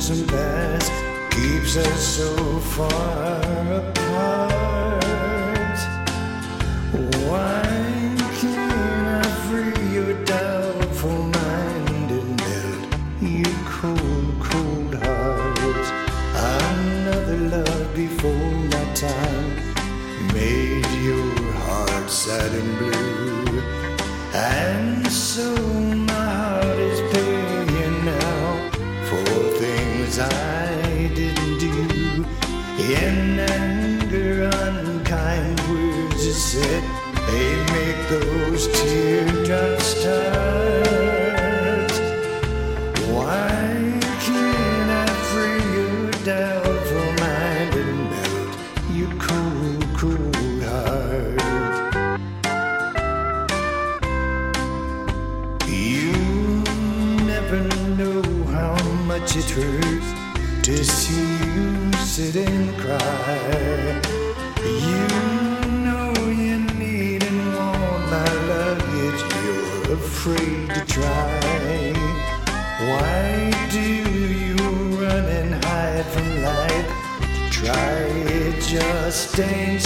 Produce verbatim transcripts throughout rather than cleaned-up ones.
years and past keeps us so far apart. Why can't I free your doubtful mind and melt your cold, cold heart? Another love before my time made your heart sad and blue, and so my heart is paying now for things I didn't do. In anger, unkind words are said, they make those teardrops start. Why can't I free your doubtful mind and melt your cold, cold heart? You never know how much it hurts to see you sit and cry. You know you need and want my love, yet you're afraid to try. Why do you run and hide from life? To try it just ain't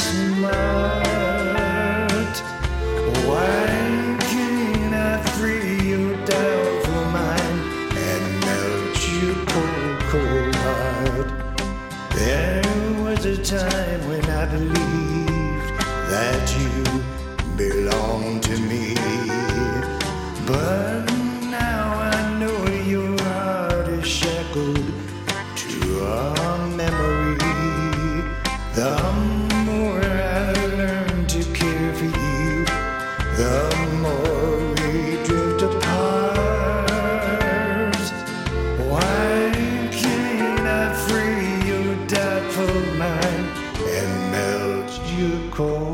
smart. Why can't I free your doubtful mind and melt your cold, cold heart? There was a time when I believed that you belonged to me, but now I know your heart is shackled to a memory. The more I learn to care for you, the more we drift apart. Why can't I free your doubtful mind and melt your cold